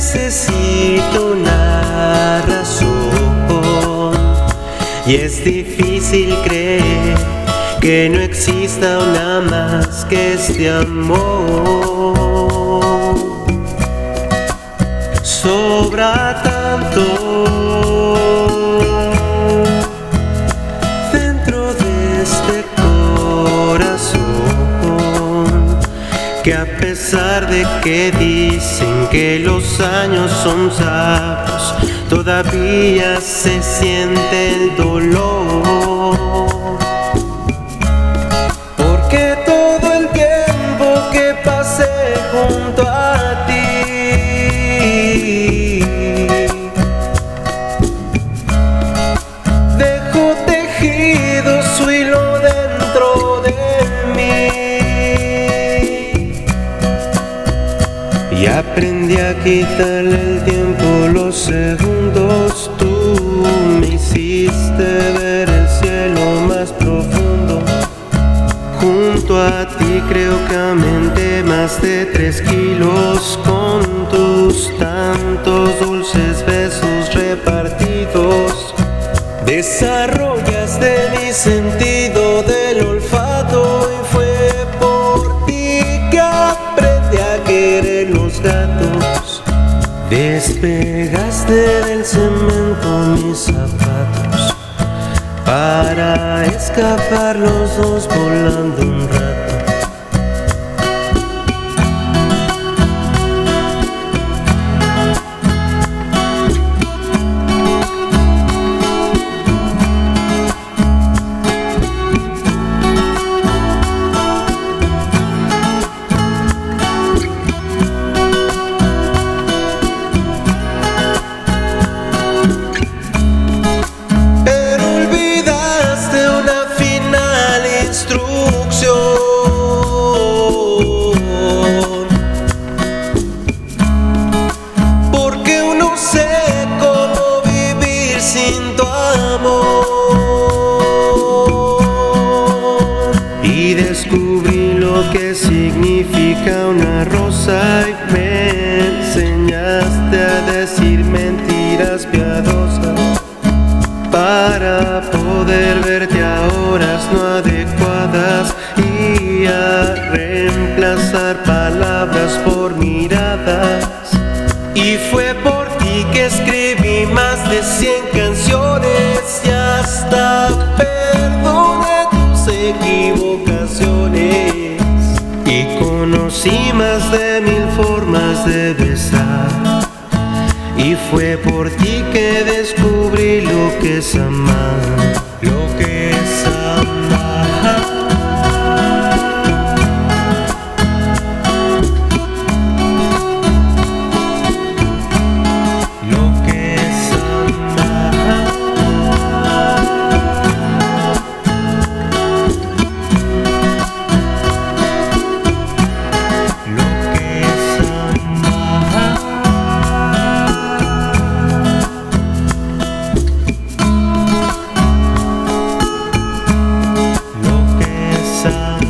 necesito una razón, y es difícil creer que no exista una más que este amor. Sobra tanto dentro de este corazón, que a pesar de que dicen que los años son sabios, todavía se siente el dolor. Porque todo el tiempo que pasé junto a ti dejó tejido su hilo dentro de mí, y aprendí a quitarle el tiempo, los segundos. Tú me hiciste ver el cielo más profundo. Junto a ti creo que aumenté más de 3 kilos con tus tantos dulces besos repartidos. Desarrollaste mi sentido del olfato, y fue por ti que aprendí a querer los gatos. Despegaste del cemento mis zapatos para escapar los dos volando un rato. Porque aún no sé cómo vivir sin tu amor, y descubrí lo que significa una rosa, y me enseñaste a decir mentiras piadosas para poder verte a horas no adecuadas, y a reemplazar palabras por miradas. Y fue por ti que escribí más de 100 canciones, y hasta perdoné tus equivocaciones, y conocí más de 1000 formas de besar. Y fue por ti que descubrí lo que es amar, lo que es amar. Lo que es amar. Lo que es amar. Lo que es amar.